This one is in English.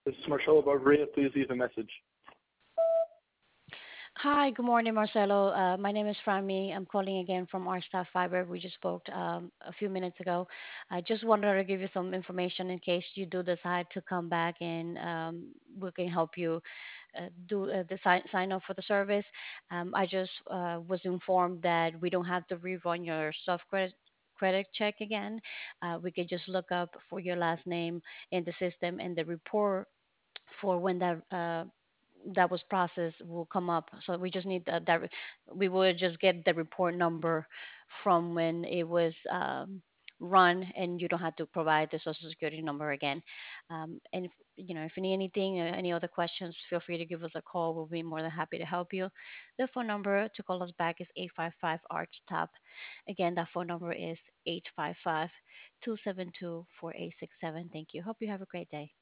This is Marcelo Barberia. Please leave a message. Hi, good morning, Marcelo. My name is Frami. I'm calling again from our staff fiber. We just spoke a few minutes ago. I just wanted to give you some information in case you do decide to come back and we can help you do the sign up for the service. I just was informed that we don't have to rerun your soft credit check again. We can just look up for your last name in the system and the report for when that was processed will come up. So we just need that. We would just get the report number from when it was run, and you don't have to provide the social security number again. And if, if you need anything, any other questions, feel free to give us a call. We'll be more than happy to help you. The phone number to call us back is 855 Arch Top. Again, that phone number is 855 272 4867. Thank you. Hope you have a great day.